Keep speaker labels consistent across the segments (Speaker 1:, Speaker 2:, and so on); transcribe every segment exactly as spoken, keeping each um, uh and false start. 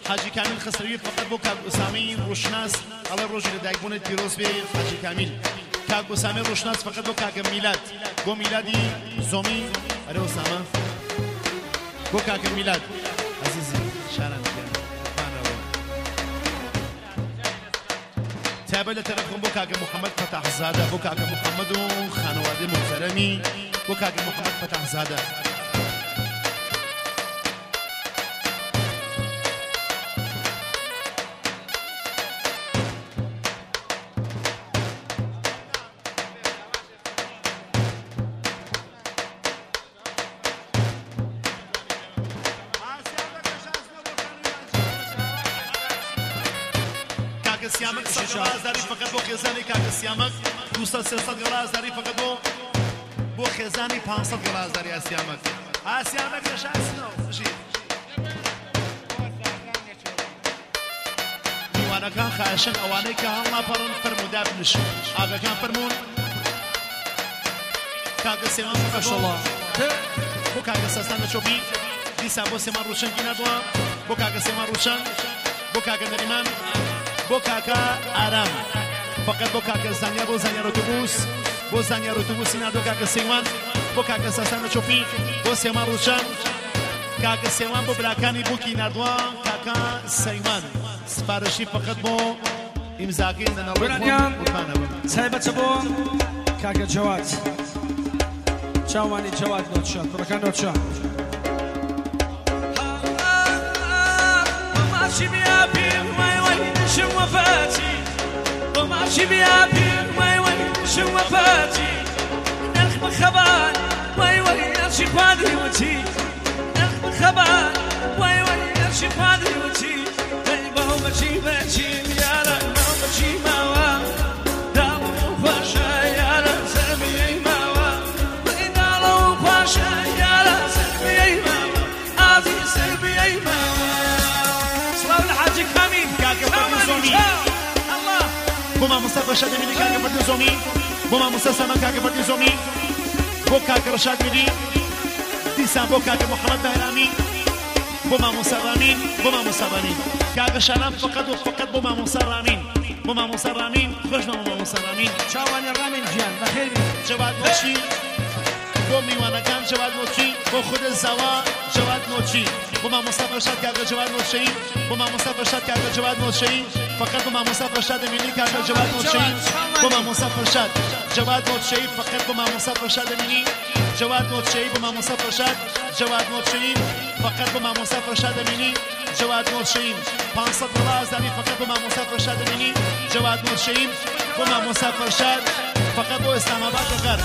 Speaker 1: حاجی کامیل خسروی فقط بو کاک اسامی روشناس الله روزی لدایکبون پیروز بی حاجی کامیل کاک اسامی روشناس فقط بو کاک میلاد بو میلادی زومی اره اسامه بو کاک میلاد عزیزی شارن تابع لتلفون بو کاک محمد فتح زاده بو کاک محمد و خانواده محترمی بو کاک محمد فتح زاده سیامک صد غرازداری فقط بو خیزانی کاک سیامک دوصد سیصد غرازداری فقط بو بو خیزانی پانصد غرازداری سیامک ها سیامک نشستنو بشی میوانه کان خاشن اوانه که هلا پرن فرموداب نش آقا کان فرمون کاک سیامک فقط بو بو کاک سستان چوبی دیسا بو سیمان روشن کی ندوا بو کاک سیمان روشن بو کاک نریمان بو کاکا آرام فقط بو کاکا زنیا بو زنیا اتوبوس بو زنیا اتوبوس اینا دو کاکا سیوان بو کاکا ساسان چوپی بو سیما روشن کاکا سیوان بو براکانی بو کی نردوان کاکا سیوان سپارشی فقط بو امضاقی
Speaker 2: برانیان سایبت بو کاکا جواد چاوانی جواد نوتشان برکان نوتشان ماشي بيا بين ما وين شو وفاتي وماشي بيا بين ما وين شو وفاتي نخ خبان واي واي شي قادري وتي نخ خبان واي واي شي قادري وتي هو ماشي ماشي يا لا ماشي ما وا دالو فاشا يا لا سمي ما وا دالو فاشا يا لا سمي ما وا ابي سمي ما بوما مصطفى شادي ملي كاكا فردي زومي بوما مصطفى سلمان كاكا فردي زومي بو كاكا رشاد ملي ديسان بو كاكا محمد بهرامي بوما مصطفى رامين بوما مصطفى رامين كاكا شلام فقط وفقط بوما مصطفى رامين بوما مصطفى رامين خوشنا بوما مصطفى رامين شاواني رامين جيان بخير
Speaker 1: جواد موشي بو ميوانا كان جواد موشي بو خود الزوا جواد موشي بوما مصطفى رشاد كاكا جواد موشي بوما مصطفى رشاد كاكا جواد موشي فقط بوما مصطفى رشاد ملي كاكا جواد موشي بوما مصطفى رشاد جواد موشي فقط بوما مصطفى رشاد ملي جواد موشي بوما مصطفى رشاد جواد موشي فقط بوما مصطفى رشاد ملي جواد موشي پانصد غرازداری فقط بوما مصطفى رشاد ملي جواد موشي بوما مصطفى رشاد فقط بو اسلام آباد غر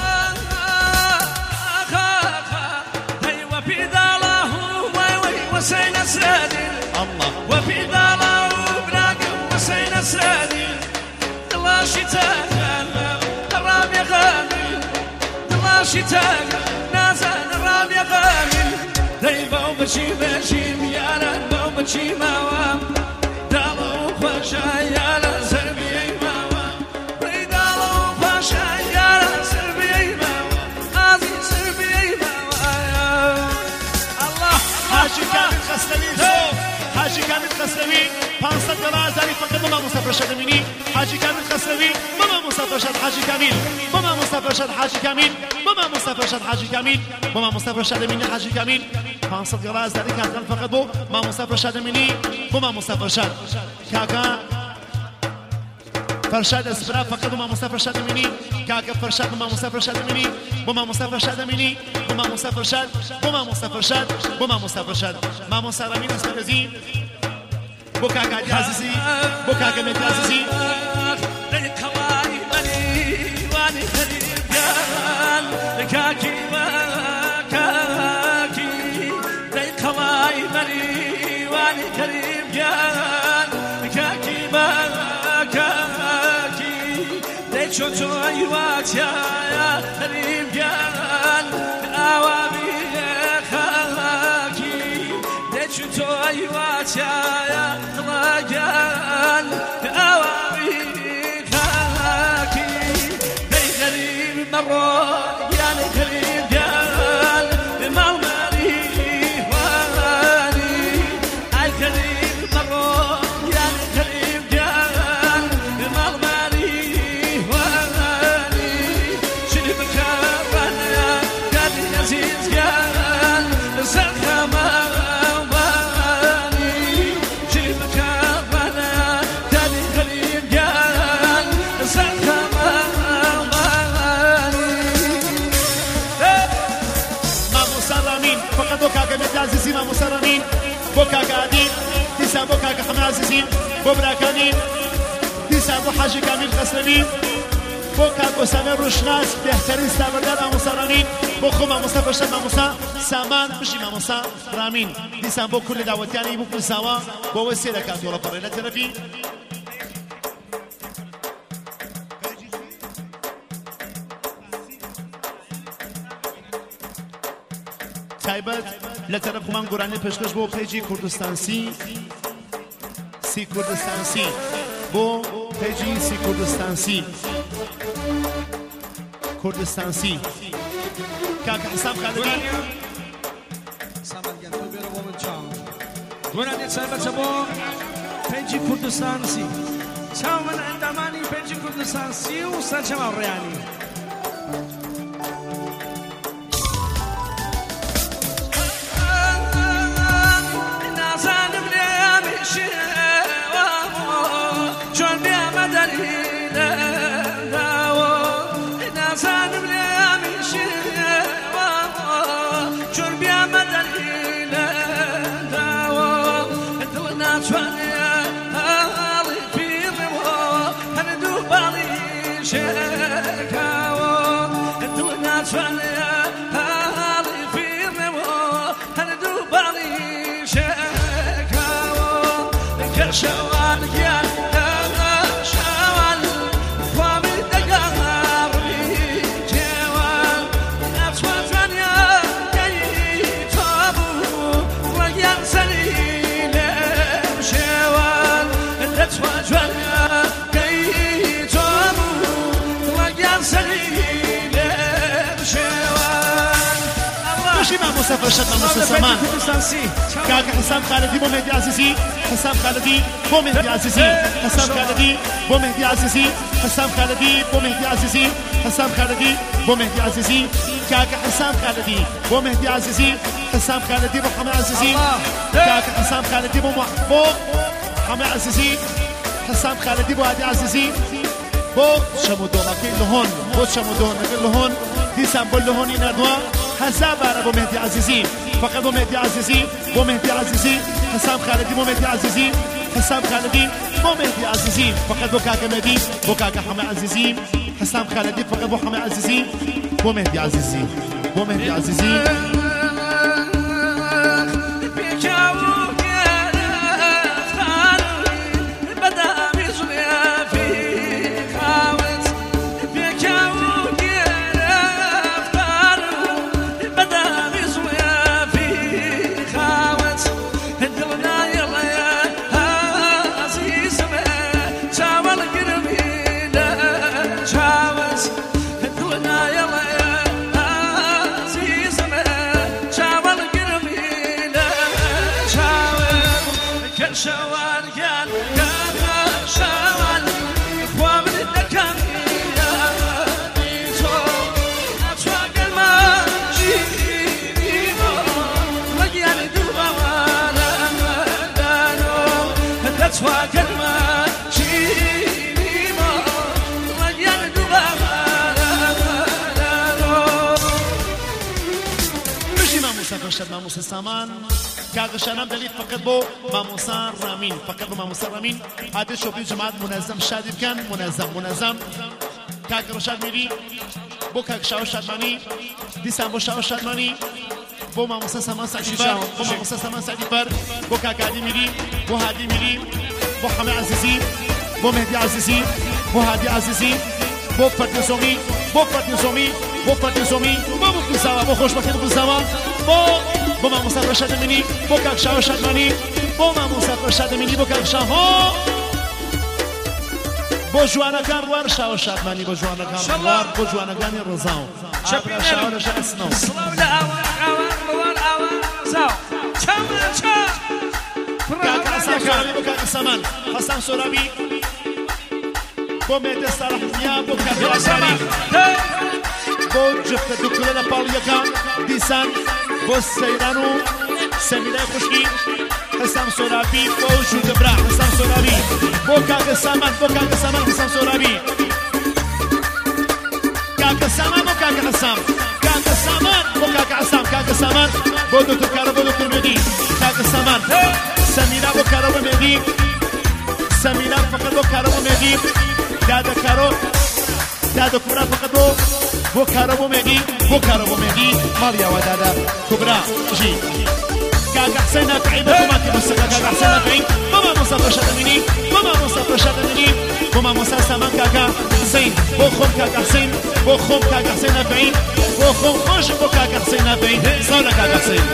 Speaker 2: وفي ذاله وسين اسرادي
Speaker 1: الله
Speaker 2: وفي ذاله براقم وسين اسرادي الله شتاء الرام يا غامي الله شتاء نازل الرام يا غامي دايبه وبشي بشي يا لا وبشي ما دالو فاشا يا لا زربي ما دالو فاشا يا لا زربي ما ازي زربي ما الله
Speaker 1: حاجي كامل خسلوي زوف حاجي كامل خسلوي پانصد غرازداری فقط بوما مصطفى رشاد ملي حاجي كامل خسلوي بوما مصطفى رشاد حاجي كامل بوما مصطفى رشاد حاجي كامل بوما مصطفى رشاد حاجي كامل بوما مصطفى رشاد ملي حاجي كامل پانصد غرازداری كان فقط بو ما مصطفى رشاد ملي بوما مصطفى رشاد كاكا فرشاد اسفرا فقط بوما مصطفى رشاد ملي كاكا فرشاد بوما مصطفى رشاد ملي بوما مصطفى رشاد ملي بوما مصطفى رشاد بوما مصطفى رشاد بوما مصطفى رشاد ما مصطفى رامين استاذي بو كاكا عزيزي بو كاكا مت عزيزي
Speaker 2: لك خواي مني واني خليل قال كاكي ما كاكي لك خواي مني واني خليل قال كاكي ما كاكي لك شو جوي واتيا يا خليل قال اوامي خاكي لك شو جوي واتيا يا خلاقان اوامي خاكي لي غريب مرة يا لي غريب قال ما المالي واني اي غريب مرة
Speaker 1: بۆ کاکادی دیسان بۆ کاکە حەمە عەزیزی بۆ براکانی دیسان بۆ حاجی کامیل قەسرەوی بۆ کاک ئۆسامە ڕۆژشناس بێهتەرین ستاوەردار مامۆستارانی بۆ خۆ مامۆستا بەشەر مامۆستا سامان بژی مامۆستا ڕامین دیسان بۆ کورد لە داوەتیانی بوو کوزاوە بۆ ئەوە سێ دەکات دۆڵەپەڕێ لە تەرەفی تایبەت لە تەرەف خۆمان گۆرانی پێشکەش بۆ پێیجی کوردستانسی سی کوردستانسی بۆ پێیجی سی کوردستانسی کوردستانسی کاکە حسام خالدی
Speaker 2: سامانگەن تۆ بێرە بۆ من چاوم گۆرانی تایبەتە بۆ پێیجی کوردستانسی چاو من ئەندامانی پێیجی کوردستانسی و سەرجەما ڕێیانی
Speaker 1: مسافر شد مامۆستا سامان کاکە حسام خالدی بۆ مهدی عزیزی حسام خالدی بۆ مهدی عزیزی حسام خالدی بۆ مهدی عزیزی حسام خالدی بۆ مهدی عزیزی حسام خالدی بۆ مهدی عزیزی کاکە حسام خالدی بۆ مهدی عزیزی حسام خالدی بۆ حەمە عزیزی کاکە حسام خالدی بۆ بۆ حەمە عزیزی حسام خالدی بۆ عادی عزیزی بۆ شەمودۆڵەکەی لەهۆن بۆ شەمودۆڵەکەی لەهۆن دیسان بۆ لەهۆنی نردووە حساب بارا بو مهدي عزيزي فقط بو مهدي عزيزي بو مهدي عزيزي حسام خالدي بو مهدي عزيزي حسام خالدي بو مهدي عزيزي فقط بو كاكا مهدي بو كاكا حمى عزيزي حسام خالدي فقط بو حمى عزيزي بو مهدي عزيزي بو مهدي عزيزي مامۆستا سامان کاغشانم دلیل فقط بۆ مامۆستا رامین فقط بۆ مامۆستا رامین عادل شۆپی جەماعەت منەزەم شادی بکەن منەزەم منەزەم کاک ڕەشاد میری بۆ کاک شاو شادمانی دیسان بۆ شاو شادمانی بۆ مامۆستا سامان سعدی بەر بۆ مامۆستا سامان سعدی بەر بۆ کاک هادی میری بۆ هادی میری بۆ حەمە عزیزی بۆ مهدی عزیزی بۆ هادی عزیزی بۆ فەرتی زۆمی بۆ فەرتی زۆمی بۆ فەرتی زۆمی بۆ بکوزاوە بۆ خۆشبەختی بکوزاوە بۆ بۆ مامۆستا ڕەشاد ئەمینی بۆ کاک شاو شادمانی بۆ مامۆستا ڕەشاد ئەمینی بۆ کاک شاهۆ بۆ جوانەکان ڕوار شاو شادمانی بۆ جوانەکان ڕوار بۆ جوانەکانی ڕزاو ئابرا شاو لە ژە ئەسنەوە
Speaker 2: سڵاو لە ئاوە ئاوە ڕوار ئاوە زاو چاوە چاو
Speaker 1: کاک حەسان سۆرابی بۆ کاک سامان حەسان سۆرابی بۆ مێدە ساڵحنیا بۆ کاک ڕاسانی بۆ جفتە دووکلە لە پاڵیەکان دیسان بۆ سەیران و سەمیرای خوشکی حەسان سۆرابی بۆ ژوودەبرا حەسان سۆرابی بۆ کاکە سامان بۆ کاکە سامان حەسان سۆرابی کاکە سامان بۆ کاکە حەسان کاکە سامان بو کاکا عسام کاکا سامان بو دکتر کارو بو دکتر مهدی کاکا سامان سمینا بو کارو بو مهدی سمینا فقط بو کارو بو مهدی دادا کارو دادا کبرا فقط بو بو کارو بو مهدی بو کارو بو مهدی مالیا و دادا کبرا جی كاكا حسين نافعي بطماتي موسيقى كاكا حسين نافعي ماما مصطفى شادميني ماما مصطفى شادميني ماما مصطفى سامان كاكا حسين بو خوم كاكا حسين بو خوم كاكا حسين نافعي بو خوم خوش بو كاكا حسين نافعي صار كاكا حسين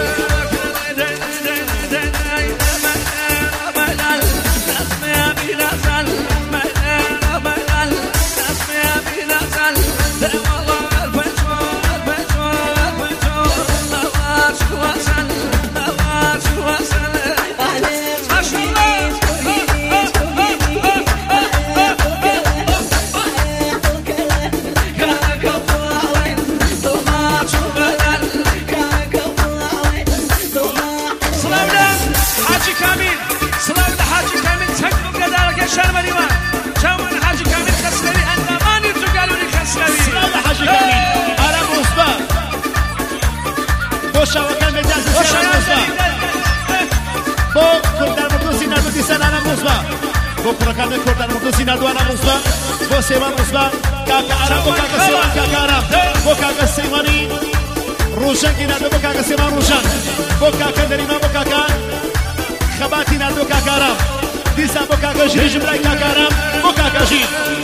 Speaker 1: شاوكان مجاز سنة موسى بو كردان مدوسي نادو دي سنة موسى بو كردان كردان مدوسي نادو أنا موسى بو سيوان موسى كاكا عرب بو كاكا سيوان كاكا عرب بو كاكا سيواني روشان كي نادو بو كاكا سيوان روشان بو كاكا دريما بو كاكا خباتي نادو كاكا عرب ديسا بو كاكا جريج ملاي كاكا عرب بو كاكا جيد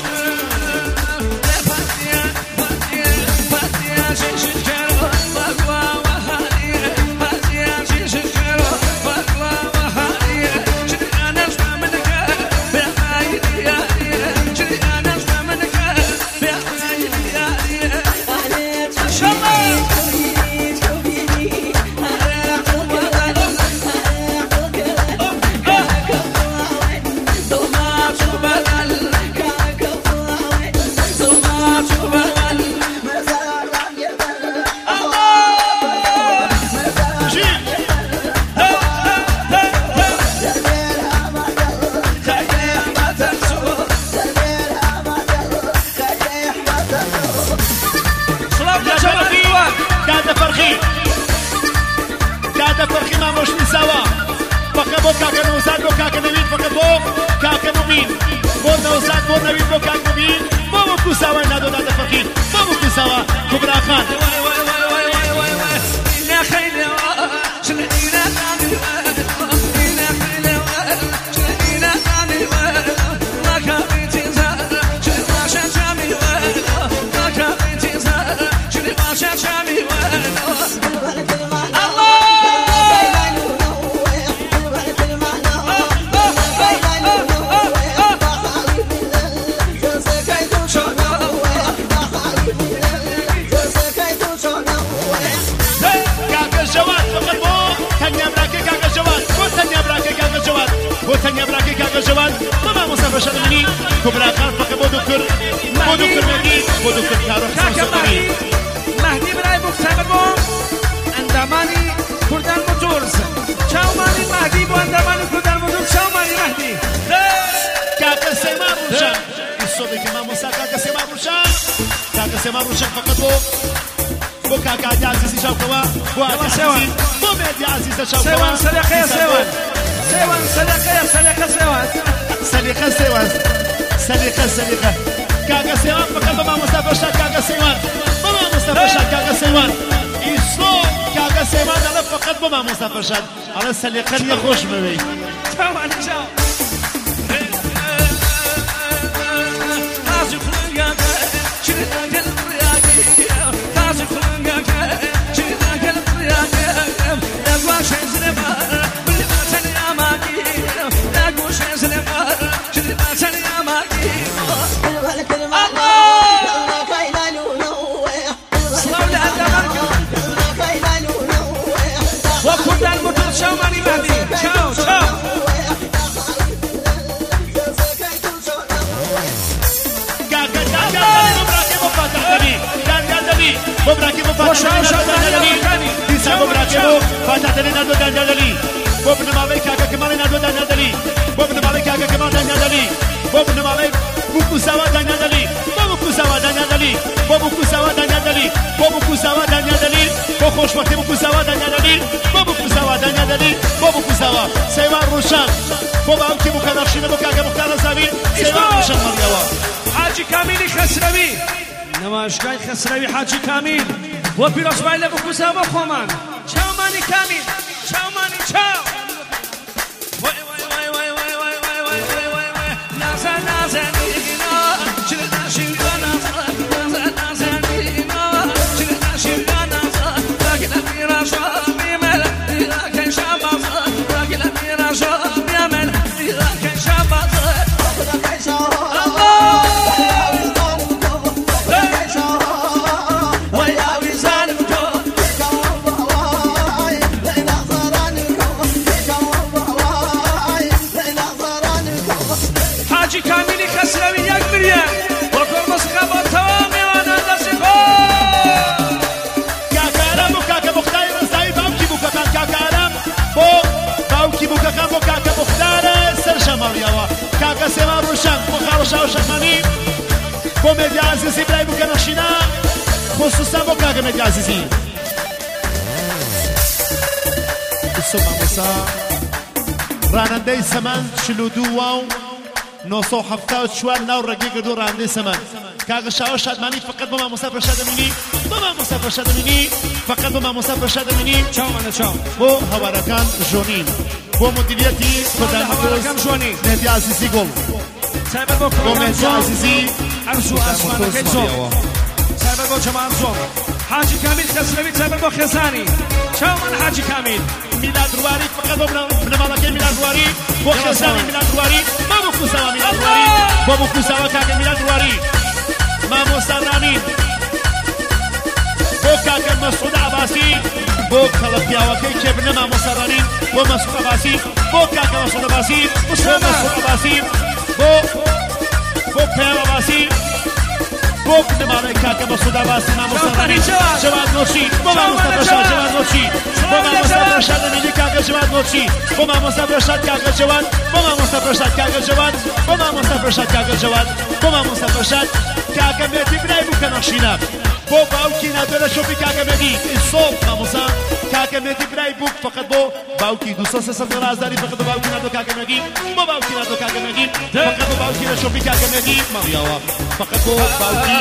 Speaker 1: على السليقة يخوش ببي تمام جاو تازي خلقك شرينا قلب رياقي تازي خلقك شرينا قلب رياقي يقوى شيء زلمار باللي ما تني أماكي يقوى شيء زلمار شري ما تني أماكي شو ماني مهدي شو شو كاكا كاكا مبراكي مفاتح دلي دان دلي مبراكي مفاتح دلي ديسا مبراكي مفاتح دلي نادو دان دلي بوبن مالي كاكا كمان نادو دان دلي بوبن مالي كاكا كمان دان دلي بوبن مالي بوكو سوا دان دلي بوكو سوا دان دلي بوكو سوا دان دلي بوكو سوا دان دلي بوكو خوشبختی بکو زوا دنیا دلی بۆ بکو زوا دنیا دلی بۆ بکو زوا سەیوان ڕوشان بۆ باوکی بکە نەخشینە بۆ کاکە مختار زاوی سەیوان ڕوشان مەڕیەوە
Speaker 2: حاجی کامیلی خسروی نمایشگاه خسروی حاجی کامیل بۆ پیرۆزبای لە بکو زوا خۆمان چاومانی کامیل چاومانی چاو وای وای وای وای وای وای وای وای وای وای وای نازن نازنینا چل ناشینا نازن نازنینا چل ناشینا راجل میرا شام میمل راجل شام راجل میرا شام میمل راجل شام حاجی کامیلی خسروی یک مریه با کرمز خبا تمام میوانه دستی خود
Speaker 1: کاکارم بو کاکە مختاری ڕزایی باوکی بوو کەکان کاکارم بۆ باوکی بوو کەکان بۆ کاکە مختارە سەر شەماڵیەوە کاکە سێوان ڕوشان بۆ خاڵۆشا و شەخمانی بۆ مێدی عەزیزی برای بوو کە نەخشینە خصوصا بۆ کاکە مێدی عەزیزی بسۆ مامۆسا ڕانندەی سەمان چل و دوو واو نۆ سەد و هەفتاد و چوار ناو ڕێگەی کردو ڕانندەی سەمان کاکە شاوە شادمانی فقط بۆ مامۆستا پەرشا دەمینی بۆ مامۆستا پەرشا دەمینی فقط بۆ مامۆستا پەرشا دەمینی
Speaker 2: چاومانە چاو
Speaker 1: بۆ هەوارەکان ژۆنین بۆ مدیریەتی
Speaker 2: هەوارەکان ژۆنی
Speaker 1: مێدی عەزیزی گوڵ
Speaker 2: سایبەر بۆ
Speaker 1: بۆ مێدی عەزیزی
Speaker 2: عەرز و ئاسمانەکەی زۆر سایبەر بۆ جەماعەت زۆر حاجی کامیل خسروی سایبەر بۆ خێزانی چاومانە حاجی کامیل
Speaker 1: میلاد رواری فقط بۆ بنەماڵەکەی میلاد رواری بۆ خێزانی میلاد رواری ما بۆ کوساوە میلاد رواری بۆ بۆ کوساوە کاکە میلاد رواری مامۆستا رامین بۆ کاکە مەسعود عەباسی بۆ کەڵە پیاوەکەی کێبنە مامۆستا رامین بۆ مەسعود عەباسی بۆ کاکە مەسعود عەباسی بۆ مەسعود عەباسی بۆ بۆ پێم عەباسی بۆ بنەماڵەی کاکە مەسعود عەباسی مامۆستا رامین جەواد نۆچی بۆ مامۆستا پەرشاد جەواد نۆچی بۆ مامۆستا پەرشاد دەمینی کاکە جەواد نۆچی بۆ مامۆستا پەرشاد کاکە جەواد بۆ مامۆستا پەرشاد کاکە جەواد بۆ مامۆستا پەرشاد کاکە جەواد بۆ مامۆستا پەرشاد کاکە مێدی برای بوو کە نەخشینە بۆ باوکی نادۆرە شۆپی کاکە مێدی ئیسۆڵ مامۆستا کاکە مێدی برای بوو فقط بۆ باوکی دووسەد سێسەد ڕازداری فقط بۆ باوکی نادۆ کاکە مێدی بۆ باوکی نادۆ کاکە مێدی فقط بۆ باوکی لە شۆپی کاکە مێدی مەڕیاوە فقط بۆ باوکی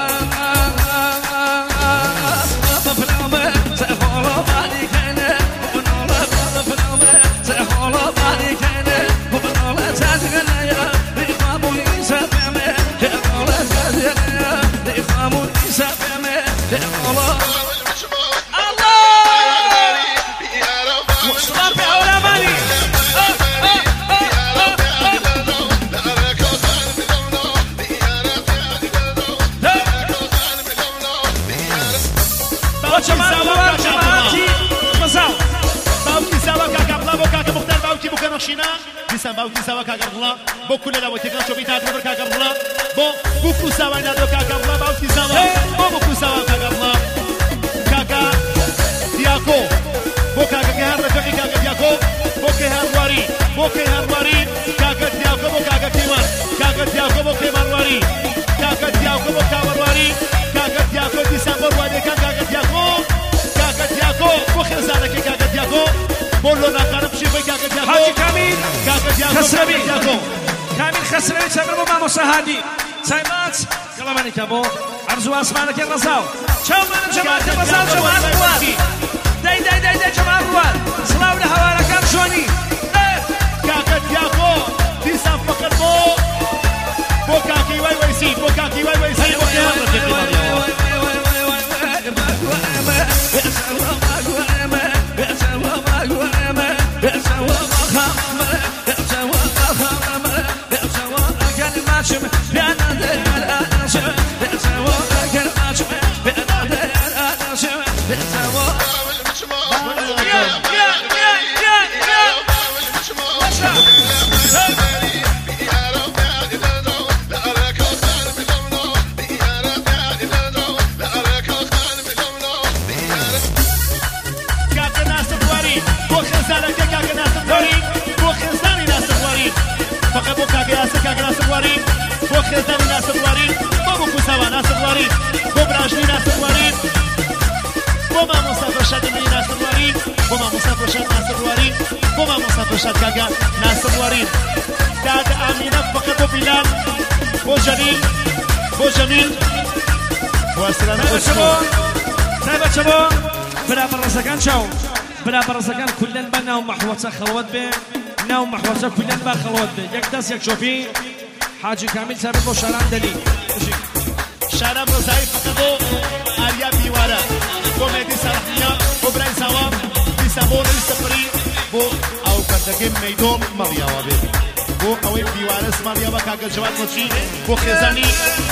Speaker 1: دیسان باوکی ساوا کاگەڕڵا بۆ کولە لاوەتێکان چۆبی تاتە بەر کاگەڕڵا بۆ بوکو ساوای نادۆ کاگەڕڵا باوکی ساوا بۆ بوکو ساوا کاگەڕڵا کاکا دیاکۆ بۆ کاکە کەهار ڕەفەقی کاکە دیاکۆ بۆ کەهارواری بۆ کەهارواری کاکە دیاکۆ بۆ کاکە کەیوان کاکە دیاکۆ بۆ کەیوانواری کاکە دیاکۆ بۆ کاوەرواری کاکە دیاکۆ دیسان بۆ ڕوادەکان کاکە دیاکۆ کاکە دیاکۆ بۆ خێزانەکەی کاکە دیاکۆ بۆ لۆناکانە پشیفەی کاکە دیاکۆ
Speaker 2: حاجی کامیل
Speaker 1: خسروی
Speaker 2: کامیل خسروی سەبەر بۆ مامۆستا هادی سایبات گەڵەمانێکە بۆ عەرز و ئاسمانەکەی ڕەزاو چاومانە جەماعەتی ڕەزاو جەماعەت ڕوان دەی دەی دەی دەی جەماعەت ڕوان سڵاو لە هەوارەکان ژۆنی
Speaker 1: کاکە دیاکۆ دیسان فقط بۆ بۆ کاکی وای وەیسی بۆ کاکی وای وەیسی بۆ کێوان ڕەفیقی مەڕیاوە فقط بۆ کاکە یاسر کاکە ناسڕواری بۆ خێزانی ناسڕواری بۆ بۆ کوساوا ناسڕواری بۆ براژنی ناسڕواری بۆ مامۆستا فرشاد منی ناصر واری بو مامۆستا فرشاد ناصر واری بو مامۆستا فرشاد کاکە ناصر واری دادە ئامینە فقط بۆ بیلال بۆ جەلیل بۆ جەمیل بۆ ئەسرانە
Speaker 2: تایبەتە بۆ برا بەڕێزەکان چاو برا بەڕێزەکان کولەن بە ناو مەحوەچە خەڵوت بێ ناو مەحوەچە کولەن بە خەڵوت بێ یەک دەست یەک شۆپی حاجی کامیل تایبەت بۆ شاران دەلی
Speaker 1: شارە ڕۆزایی فقط بۆ ئاریا بیوارە بۆ مێدی سەرحنیا بۆ برای ساوام دیسە بۆ ڕی سەفری بۆ ئەو کەردەکەی مەیدۆڵ مەڵیاوە بێت بۆ ئەوەی دیوارە سماڵیاوە کاگە جواد مۆچی بۆ خێزانی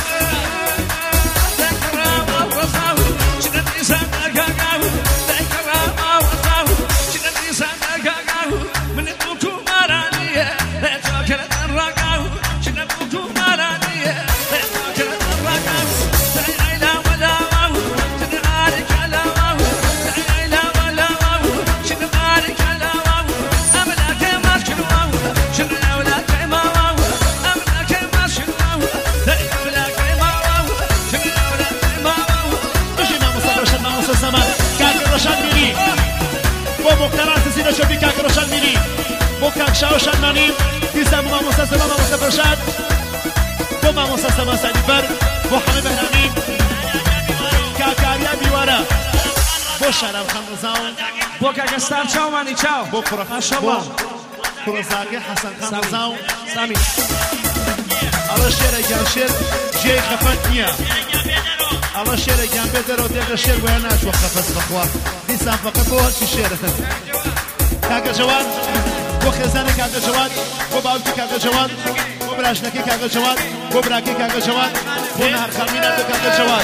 Speaker 1: شوفي كاك رشاد ميلي بو كاك شاو شادماني ديسا بو مامۆستا سەما مامۆستا فرشاد بو مامۆستا سەما سعدی بەر بۆ حەمە بەهرامی کاک ئاریا بیوارە بۆ شارام خەمرزاون
Speaker 2: بۆ کاکەستار چاومانی چاو
Speaker 1: بۆ کوڕەزاگە حەسەن خەمرزاون
Speaker 2: سامی
Speaker 1: ئەڵە شێرێکیان شێر جێی خەفەت نییە ئەڵە شێرێکیان بێت دەرەوە دێگە شێر بۆیان ناچوە خەفەت بەخوا دیسان فەقەت بۆ هەرچی شێر کاکە جواد بۆ خێزانی کاکە جواد بۆ باوکی کاکە جواد بۆ براشنەکەی کاکە جواد بۆ براکەی کاکە جواد بۆ نەهار خەڵمینە بۆ کاکە جواد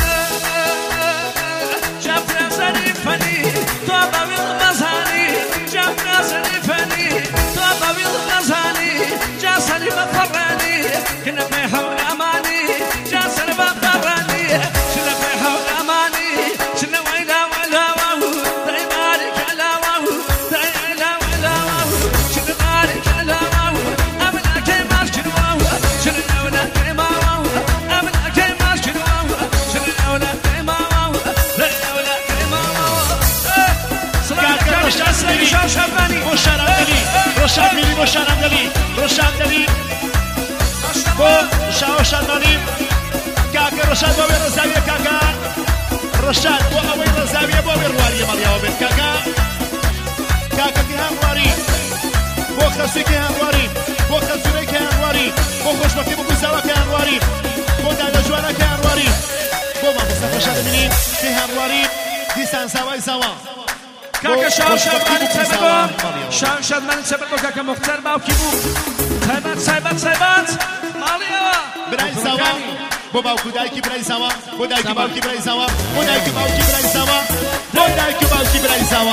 Speaker 2: جافرازنی فەنی تۆ بەویڵ مەزانی جافرازنی فەنی تۆ بەویڵ مەزانی جا سەری بەفەڕانی کنە پێی هەوڵ ئەمانی جا سەر بەفەڕانی چنە پێی هەوڵ ئەمانی چنە وەیلا وەلاوە دەیماری کەلاوە دەیلا وەلاوە چنە ماری کەلاوە ئەمنەکەی ماش کردووە چنە ئەوەکەی ماوە ئەمنەکەی ماش کردووە چنە ئەوەکەی ماوە ئەوەکەی ماوە
Speaker 1: کاکە ڕۆشاد مێری بۆ شارەمدەلی ڕۆشاد مێری بۆ شارەمدەلی ڕۆشادمێری بۆ شاوە شادمانی کاکە ڕۆشاد بۆ وێ ڕەزاویە کاکە ڕۆشاد بۆ ئەوەی ڕەزاویە بۆ وێ ڕواریە مەڵیاوە بێت کاکە کاکەکی هەمواری بۆ خەسوویکی هەمواری بۆ خەزورەیکی هەمواری بۆ خۆشبەختی بۆ گوزاوەکە هەمواری بۆ دادە جوانەکە هەمواری بۆ مامۆستا فرشاد مێری کەی هەمواری دیسان ساوای زاوە
Speaker 2: کاکە شاو شادمانی تایبەت بۆ شاو شادمانی تایبەت بۆ کاکە مختار باوکی بوو تایبەت تایبەت تایبەت ماڵیەوە
Speaker 1: برای زاوە بۆ باوکو دایکی برای زاوە بۆ دایکی باوکی برای زاوە بۆ دایکی باوکی برای زاوە بۆ دایکی باوکی برای زاوە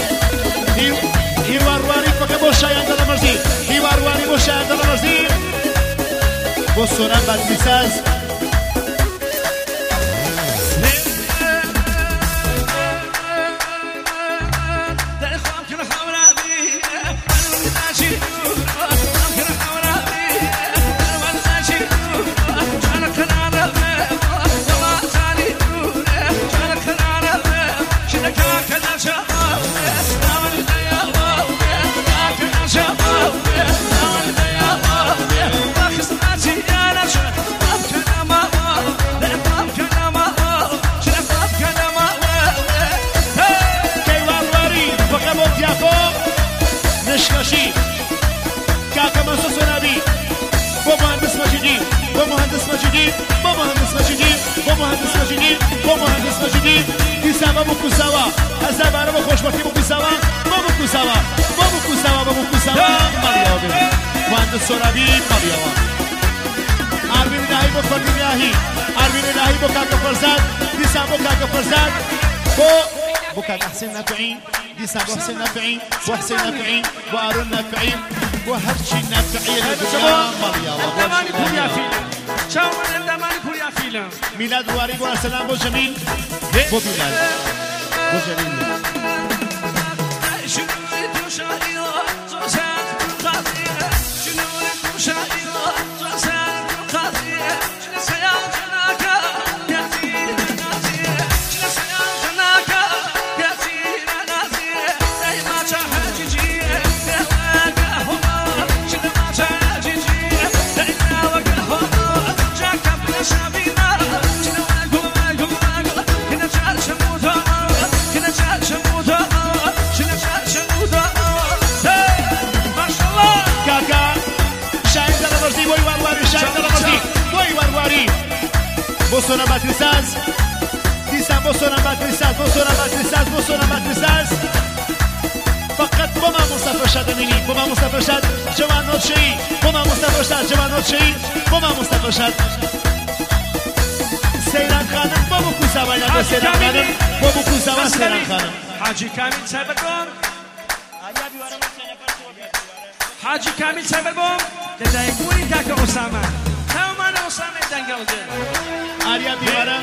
Speaker 1: هیوارواری فقط بۆ شایان دەڵەمەرزی هیوارواری بۆ شایان دەڵەمەرزی بۆ سۆران بادمیساز نشکشی کاکە مەسوود سۆرابی بۆ مهندس مەجیدی بۆ مهندس مەجیدی بۆ مهندس مەجیدی بۆ مهندس مەجیدی بۆ مهندس مەجیدی دیسا بە بکوساوە هەزاربارە بۆ خۆشبەختی بکوساوە بۆ بکوساوە بۆ بکوساوە بۆ بکوساوە مەڵیاوە بێت مهندس سۆرابی مەڵیاوە ئاروین ئیلاهی بۆ فەردی ئیلاهی ئاروین ئیلاهی بۆ کاکە فەرزاد دیسا بۆ کاکە فەرزاد بۆ بۆ کاکە حسێن نافعی دیسا بۆ حسێن نافعی بۆ حسێن نافعی بۆ ئارون نافعی بۆ هەرچی نافعیە لە دنیا مەڵیاوە
Speaker 2: ئەندامانی پوریافیلە چاوان ئەندامانی پوریافیلە
Speaker 1: میلاد رواری بۆ ئەرسەلان بۆ جەمیل بۆ بیلال بۆ جەمیل بۆی وارواری شاید دەڵەمەزی بۆی وارواری بۆ سۆنا باتریساز دیسان بۆ سۆنا باتریساز بۆ سۆنا باتریساز بۆ سۆنا باتریساز فقط بۆ مامۆستا فەرشاد دەمێنی بۆ مامۆستا فەرشاد جەوان نۆتشەیی بۆ مامۆستا فەرشاد جەوان نۆتشەیی بۆ مامۆستا فەرشاد سەیران خانم بۆ بۆ کوزاوای لەگە سەیران خانم بۆ بۆ کوزاوا سەیران خانم
Speaker 2: حاجی کامیل سایبەربۆم حاجی کامیل سایبەربۆم لەدایکبوونی کاکە ئۆسامە تاومانە ئۆسامەی دەنگەڵجێ
Speaker 1: ئاریا دیوارە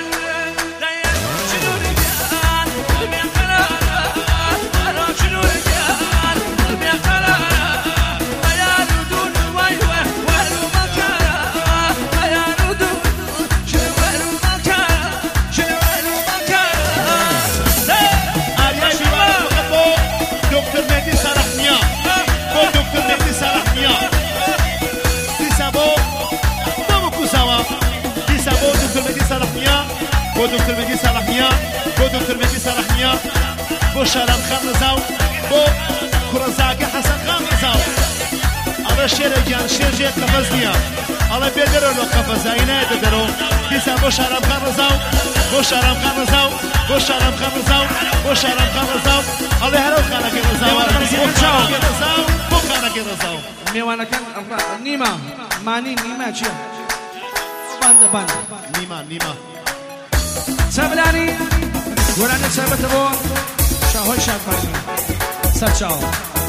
Speaker 1: بۆ دکتۆر مەهدی ساڵحنیا بۆ دکتۆر مەهدی ساڵحنیا بۆ شارام خان ڕەزاو بۆ کوڕەزاگە حەسەن خان ڕەزاو ئەڵێ شێرە گیان شێرژێ قەفەز نییە ئەڵێ بێ دەرەوە لۆ قەفەزایی نایەتە دەرەوە دیسان بۆ شارام خان ڕەزاو بۆ شارام خان ڕەزاو بۆ شارام خان ڕەزاو بۆ شارام خان ڕەزاو ئەڵێ هەرەو خانەکەی ڕەزاوە بۆ خانەکەی ڕەزاو بۆ خانەکەی ڕەزاو
Speaker 2: میوانەکان نیمە مانی نیمە چییە؟ بەندە بەندە
Speaker 1: نیمە نیمە
Speaker 2: سەبلانی گۆرانە سەبەتە بۆ شاهۆی شادمانی سەر چاوە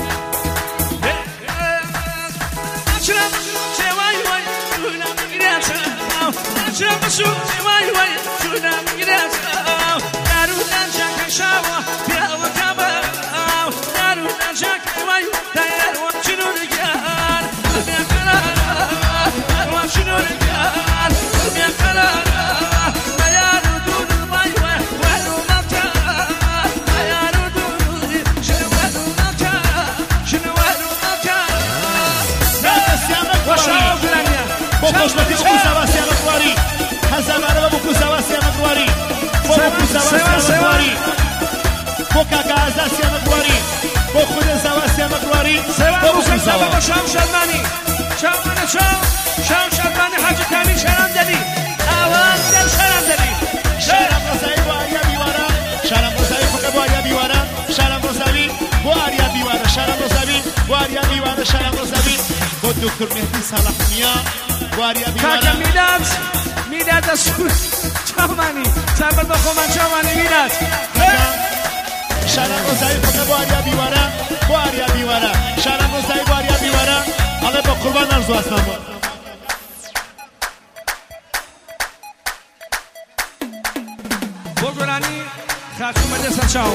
Speaker 2: ئاچرم چێوای وای چونم گرێچەو ئاچرم بەسوو چێوای وای چونم گرێچەو دارودان ژاکە شاوە پیاوە کابەو دارودان ژاکە وای دایەوە چنوورگیان بێقەرارە هەروە چنوورگیان بێقەرارە
Speaker 1: بۆ خۆشبەتی بۆ کوزاوا سیامەتواری هەزارانە بۆ کوزاوا سیامەتواری بۆ کوزاوا سیامەتواری بۆ کاکە ئازا سیامەتواری بۆ خودە زاوا سیامەتواری بۆ کوزاوا
Speaker 2: بۆ شام شەرمانی شامانە شام شام شەرمانی حاجی کامیل شەرام دەبی ئاوان دەم شەرام دەبی
Speaker 1: شارام ڕەزایی بۆ ئاریا بیوارە شارام ڕەزایی فقط بۆ ئاریا بیوارە شارام ڕەزاوی بۆ ئاریا بیوارە شارام ڕەزاوی بۆ ئاریا بیوارە شارام ڕەزاوی بۆ دکتۆر مەهدی ساڵحنیا
Speaker 2: کاکە میلاد میلاد دەسوود چاومانی سەبەت بە خۆمان چاومانی میلاد
Speaker 1: شارام ڕەزایی فقط بۆ ئاریا بیوارە بۆ ئاریا بیوارە شارام ڕەزایی بۆ ئاریا بیوارە ئەڵێ بە قوربان ئەرزوو ئاسمان بۆ
Speaker 2: بۆ گۆرانی خاچوومەدە سەر چاو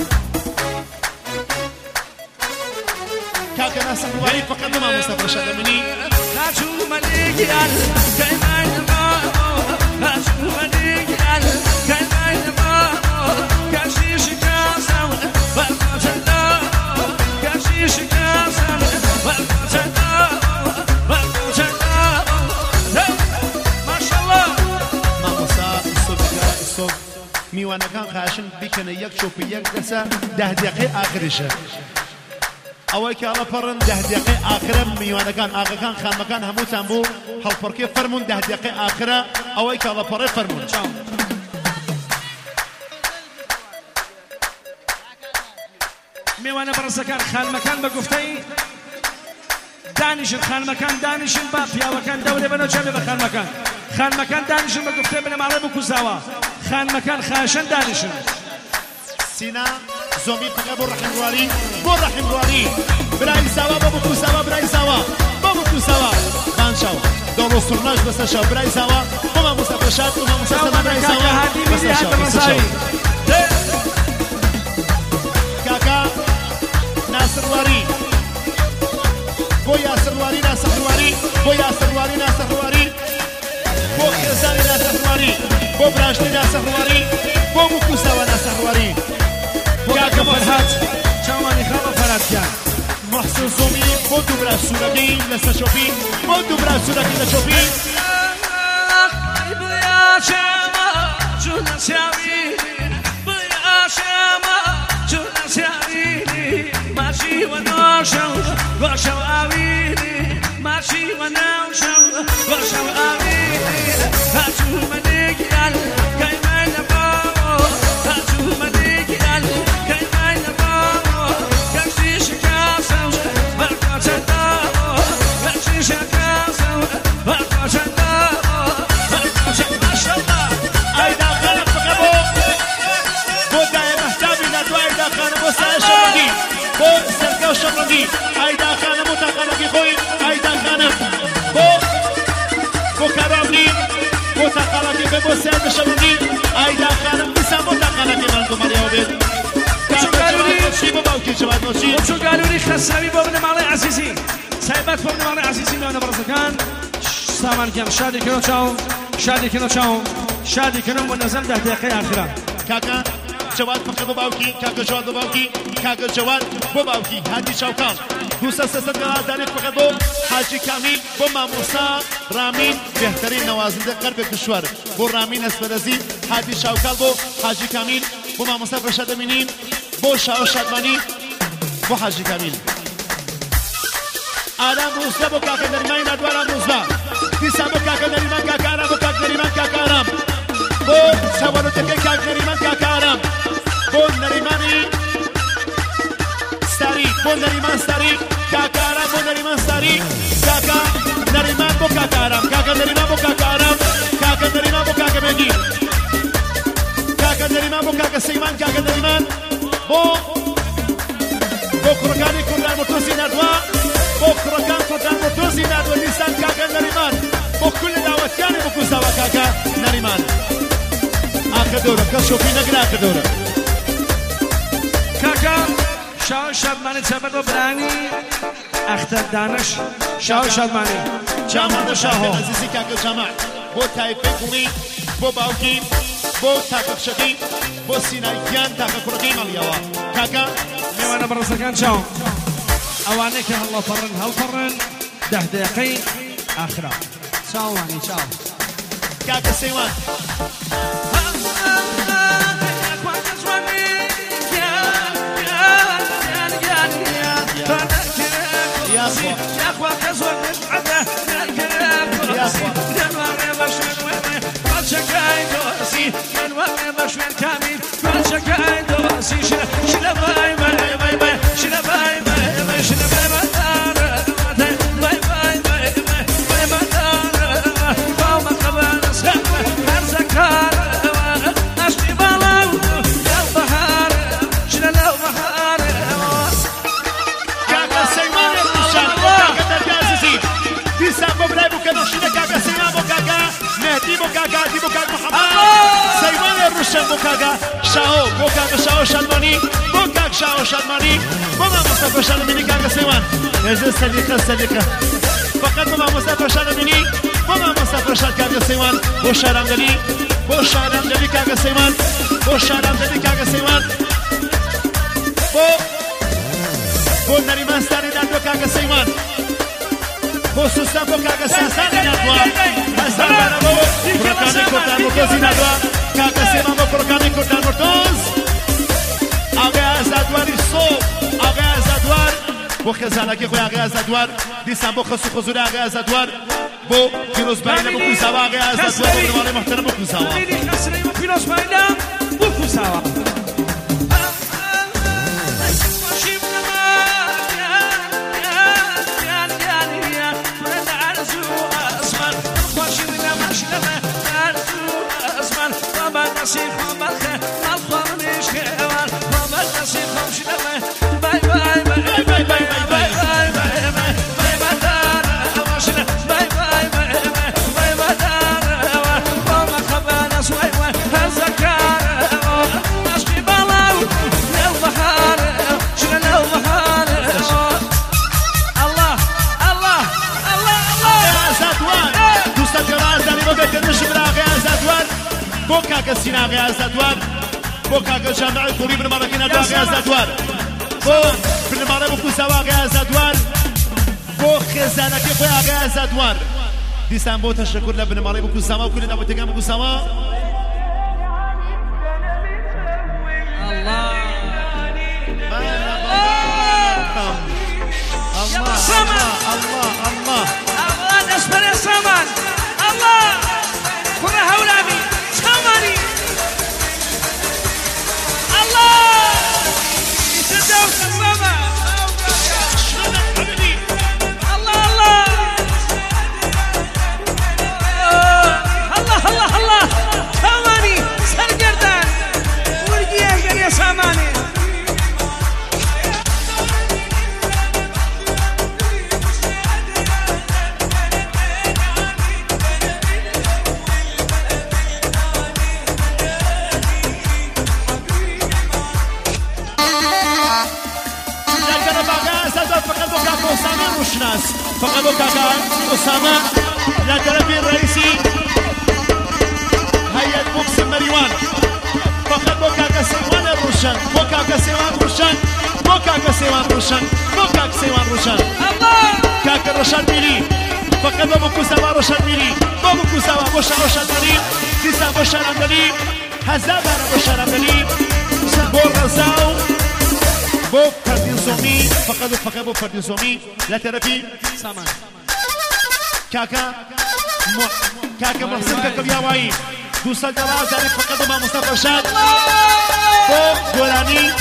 Speaker 1: کاکە ناسەقواری فقط بە مامۆستا فەرشاد دەمێنی
Speaker 2: خاچوومەدی گیان کەیمای نما خاچوومەدی گیان کەیمای نما کەشیشی کاسەو بەرگۆچەدا کەشیشی کاسەو بەرگۆچەدا بەرگۆچەدا ماشەڵڵا
Speaker 1: مامۆستا ئیسۆبیکا ئیسۆب میوانەکان خاشن بیکەنە یەک چۆپی یەک دەسە دەه دقیقەی ئاخریشە ئەوەی کە ئەڵە پەڕن دەه دقیقەی ئاخرە میوانەکان ئاغەکان خانمەکان هەمووتان بوو هەڵپەڕکێ فەرمونون دەه دقیقەی ئاخرە ئەوەی کە ئەڵە پەڕێ فەرمونون
Speaker 2: میوانە بەڕێزەکان خانمەکان بە گوفتەی دانیشن خانمەکان دانیشن با پیاوەکان دەورێ بەنەو چەمێ بە خانمەکان خانمەکان دانیشن بە گوفتەی بنە ماڵێ بکوزاوە خانمەکان خاشن دانیشن
Speaker 1: سینا زۆمی فقط بۆ ڕەحیمڕواری بۆ ڕەحیمڕواری برای زاوا بۆ بکوزاوە برای زاوا بۆ بکوزاوە بانشاو دۆڵ و سوڕناش بەسەر شاو برای زاوا بۆ مامۆستا فەرشاد بۆ مامۆستا سەما برای زاوا بەسەر شاو بەسەر شاو کاکا ناسڕواری بۆ یاسڕواری ناسڕواری بۆ یاسڕواری ناسڕواری بۆ خێزانی ناسڕواری بۆ براشتی ناسڕواری بۆ بکوزاوە ناسڕواری
Speaker 2: کاکە فەرهاد چاوانی خاڵە فەرهادکان
Speaker 1: محسن زۆمی بۆ دووبرا سوورەکەی لەسەر چۆپی بۆ دووبرا سوورەکەی لە چۆپی
Speaker 2: بڵیاشەمە چونە سیاوی بڵیاشەمە چونە سیاوی ماشی وە نۆشە و باشە ئاوی ماشی وە ناو
Speaker 1: به بوسه بشونی ایدا خانم دیسم با دقنه که من تو مریا بید کاکا جواد نوچی با باوکی جواد نوچی
Speaker 2: چون قالونی خساوی با ابن مالي عزیزی سایبت با ابن مالي عزیزی میانه برزکان سامان کم شادی کنو چاو شادی کنو چاو شادی کنو و نزل ده دقیقه آخران
Speaker 1: کاکا جواد فقط با باوکی کاکا جواد با باوکی کاکا جواد با باوکی هادی چاوکان دوستا سیصد گرازداری فقط با حاجی کامیل با ماموسا رامین بهترین نوازنده قلب کشور با رامین اسپرزی هادی چاوکان با حاجی کامیل با ماموسا فرشاد امینین با شاو شادمانی با حاجی کامیل آرام روزبه با کاکا نریمان ادوار آرام روزبه دیسا با کاکا نریمان کاکا آرام با کاکا نریمان کاکا آرام با سوالو تکه کاکا نریمان کاکا آرام با نریمانی ستاری با نریمان ستاری کاکا آرام با نریمان ستاری کاکا نریمان با کاکا آرام کاکا نریمان با کاکا آرام کاکا نریمان با کاکا بگی کاکا نریمان با کاکا سیمان کاکا نریمان با با کرکانی کردن متوزی ندوا با کرکان کردن متوزی ندوا نیستن کاکا نریمان با کل دعوتیانی بکو زوا کاکا نریمان آخر دوره کشوفی نگر آخر دوره
Speaker 2: کاکا شاو شادمانی تبر و برانی اختر دانش شاو شادمانی
Speaker 1: جامعه شاهو عزیزی کاکا جامعه با تایپه کومی با باوکی با تاکا شدی با سیناییان تاکا کرکی مالیاوا کاکا
Speaker 2: میوانه برزکان چاو اوانه که هلا فرن هل فرن ده دقیقه آخران چاو وانی چاو
Speaker 1: کاکا سیوان يا اخوة
Speaker 2: يا اخوة كزوج نتعدى يا اخوة ننوار بشوين قد شكاي دوسي ننوار بشوين كامل قد شكاي دوسي شلا شلا باي باي باي باي شلا باي باي باي شلا باي باي باي باي باي باي باي باي قوم قبل سلم هرزكار اشتي بالاو يا بهار شلا لو بهار
Speaker 1: كاكا سيمان الرشان كاكا تركازي ديسان ببراي بو كنوشينا كاكا سيمان بو كاكا مهدي بو كاكا دي بو كاكا محمد سيمان الرشان بو كاكا شاو بو كاكا شاو شادماني بو كاكا شاو شادماني بابا مصطفى شادماني كاكا سيمان يجي سليقة سليقة فقط بابا مصطفى شادماني بابا مصطفى شاد كاكا سيمان بو شارم دلي بو شارم دلي كاكا سيمان بو شارم دلي كاكا سيمان بو بو نریمان ستاری ندوا کاکا سیمان بو سوستان بو کاکا سیستانی ندوا حسن برا بو کرکانی کردن مرتوزی ندوا کاکا سیمان بو کرکانی کردن مرتوز آقای ازادواری صوب آقای ازادوار بو خزانکی خوی آقای ازادوار دیسان بو خسو خزوری آقای ازادوار بو پیروز باینه بو کوزاوا آقای ازادوار بو نمانه محترم بو کوزاوا
Speaker 2: خسری بو پیروز باینه بو کوزاوا نصيب خمرخه الخمر مش كوان خمر نصيب خمش لما باي باي باي باي باي باي باي باي باي بدار واشنا باي باي باي باي بدار خمر خبانا سوي هالزكار نشكي بلاو لو بحار شنو لو بحار الله الله الله الله
Speaker 1: يا زادوان دوستا جراز داري بو بكنش براغ يا زادوان بو كاكا سينا غيا زادوار بو كاكا جامعة كوري بن ماركينا دوا غيا زادوار بو بن ماركينا بو كوزاوا غيا زادوار بو خزانة كي خويا غيا زادوار ديسان بو تشكر لبن ماركينا بو كوزاوا وكل دابو تيغان بو كوزاوا
Speaker 2: الله
Speaker 1: الله الله الله
Speaker 2: الله نسبر يا سامان الله كره هولابي ساماني الله يتداوس السما الله الله الله الله الله ساماني سرقردان ورقيا يا ساماني
Speaker 1: فقط بو كاكا أسامة لا طرف الرئيسي هيئة بوكس مريوان فقط بو كاكا سيوان روشن بو كاكا سيوان روشن بو كاكا سيوان روشن بو كاكا سيوان روشن كاكا رشاد ميلي فقط بو كوساوا رشاد ميلي بو كوساوا بو رشاد ميلي تيسا بو شرمدلي هزابا بو شرمدلي بو رزاو بو فردين زومي فقط فقط بو فردين زومي لا ترفي
Speaker 2: سامان
Speaker 1: كاكا م... كاكا محسن كاكا بياوائي دوسال جواب ذلك فقط مع مصطفى رشاد بو گولانی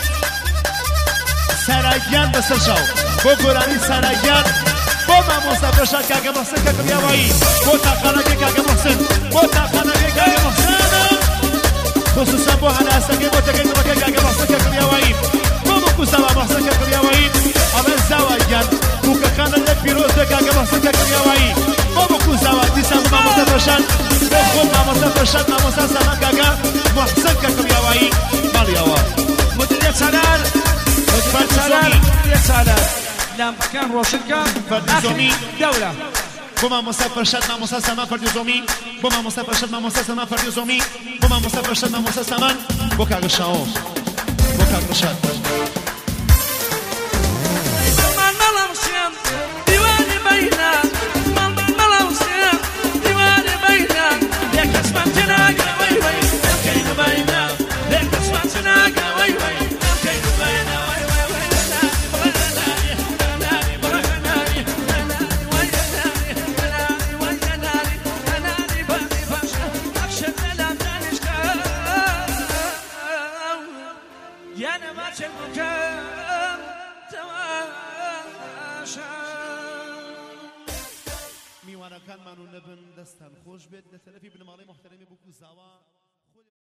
Speaker 1: سراجان بسر شو بو گولانی سراجان بو مع مصطفى رشاد كاكا محسن كاكا بياوائي بو تاقانا بي كاكا محسن بو تاقانا بي كاكا محسن خصوصا بو هلا سكي بو تكيد بكا كاكا محسن كاكا بياوائي بو بكو سوا محسن كاكا بياوائي أبن زواجان بو كاكانا لفيروز كاكا محسن كاكا بياوائي بو بكو سوا تيسا مع مصطفى رشاد بو مع مصطفى رشاد مع مصطفى سلام كاكا محسن كاكا بياوائي مالي أوا
Speaker 2: مديرية سالار مديرية سالار مديرية سالار لام كان روشن كان
Speaker 1: فردزومي
Speaker 2: دولة
Speaker 1: بو مع مصطفى رشاد مع مصطفى سلام فردزومي بو مع مصطفى رشاد مع مصطفى سلام فردزومي بو مع مصطفى رشاد مع مصطفى سلام بو كاكا شاوم بو كاكا رشاد میوانەکانمان و نەبن دەستان خۆش بێت لە تەلەفی بنەماڵەی محتەرەمی بکو زاوا